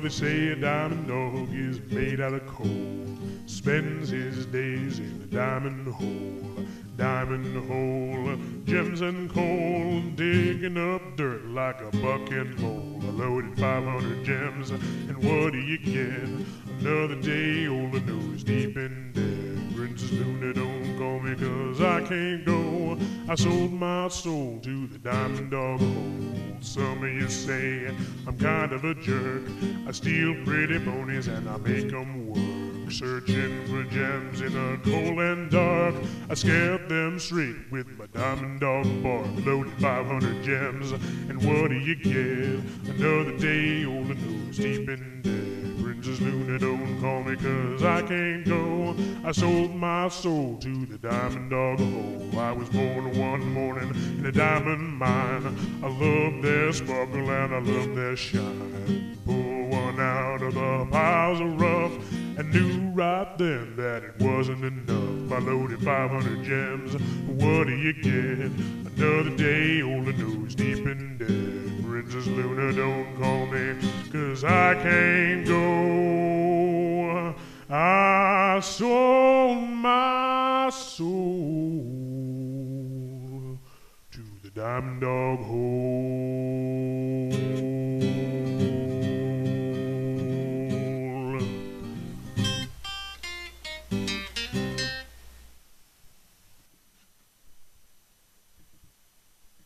they say a diamond dog is made out of coal, spends his days in the diamond hole. Diamond hole, gems and coal, digging up dirt like a bucket mole. I loaded 500 gems, and what do you get? Another day old and nose deep in debt. Princess Luna, don't call me 'cause I can't go. I sold my soul to the diamond dog hole. Some of you say I'm kind of a jerk. I steal pretty ponies and I make 'em work. Searching for gems in the cold and dark, I scared them straight with my diamond dog bark. Loaded 500 gems, and what do you get? Another day old and nose deep in debt. Princess Luna, don't call me 'cause I can't go. I sold my soul to the diamond dog hole. I was born one morning in a diamond mine. I love their sparkle and I love their shine. Pull one out of the piles of rough and knew right then that it wasn't enough. I loaded 500 gems, what do you get? Another day old and nose deep in debt. Princess Luna, don't call me 'cause I can't go. I sold my soul to the diamond dog hole.